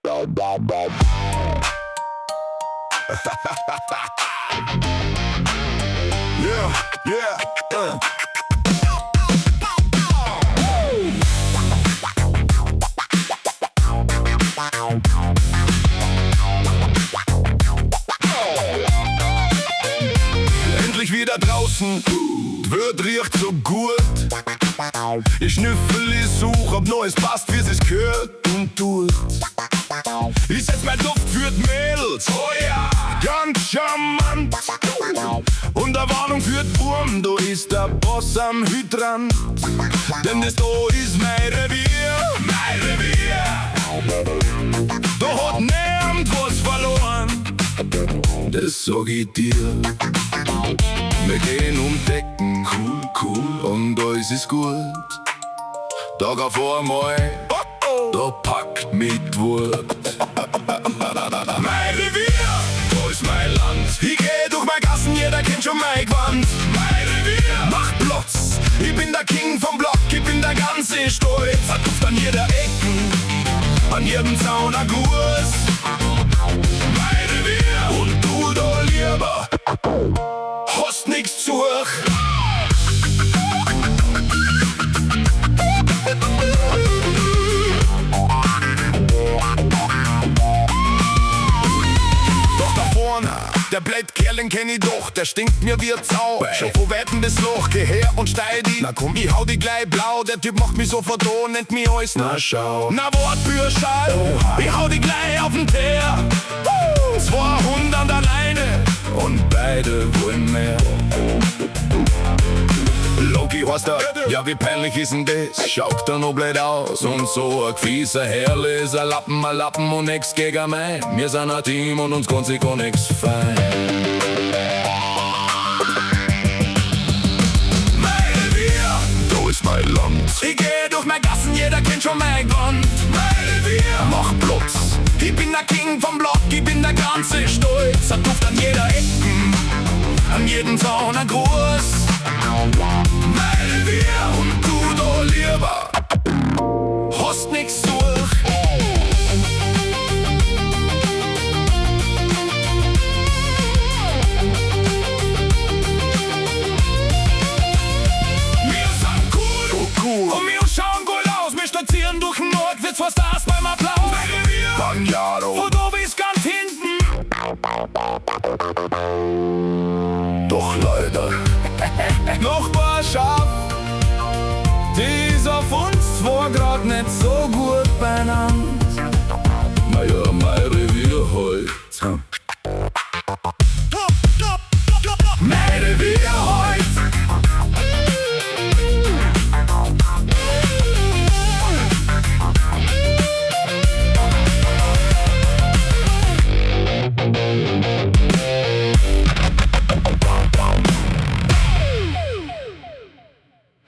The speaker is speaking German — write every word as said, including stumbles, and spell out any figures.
Yeah, yeah, uh. Endlich wieder draußen, wird riecht so gut. Ich schnüffel, ich such, ob Neues passt, wie es gehört und tut. Ich setz mein Duft für die Mädels, oh ja, ganz charmant. Und der Warnung für die Burm, da ist der Boss am Hydrant. Denn das da ist mein Revier, mein Revier. Da hat niemand was verloren, das sag ich dir. Wir gehen um Decken, cool, cool, und alles ist gut. Tag auf einmal, da packt mit Wut. Mein Revier, da ist mein Land. Ich geh durch meine Gassen, jeder kennt schon mein Gewand. Mein Revier, mach Platz, ich bin der King vom Block, ich bin der ganze Stolz. Er duft an jeder Ecken, an jedem Zaun ein Gruß. Mein Revier, und du da lieber hast nix zu hoch. Doch da vorne, der Blättkerl, den kenn ich doch, der stinkt mir wie ein Zau. Schon wo wetten das Loch, geh her und steig die. Na komm, ich hau die gleich blau, der Typ macht mich so verdorren, nennt mich alles. Na schau, na Wortbürschall, ich hau die gleich auf den Teer. zweihundert alleine und beide wollen mehr. Loki heißt er, ja wie peinlich ist denn das? Schaut er noch blöd aus und so ein gefieser Herrl ist ein Lappen, ein Lappen und nix gegen mein. Wir sind ein Team und uns kann sich gar nix fein. Mein Revier, da ist mein Land. Ich geh durch mein Gassen, jeder kennt schon mein Gewand. Mein Revier, mach Platz, ich bin der King vom Block, ich bin der ganze Stolz. Er duft an jeder Ecken, an jedem Zaun ein Gruß. Mein Revier, und du da lieber hast nix durch. Wir sind cool, so cool, und wir schauen gut aus. Wir stolzieren durch den Nord, wird's fast das beim Applaus. Mein Revier, Banjado, von da bis ganz hinten. Doch leider Nachbarschaft, die ist auf uns zwei Grad nicht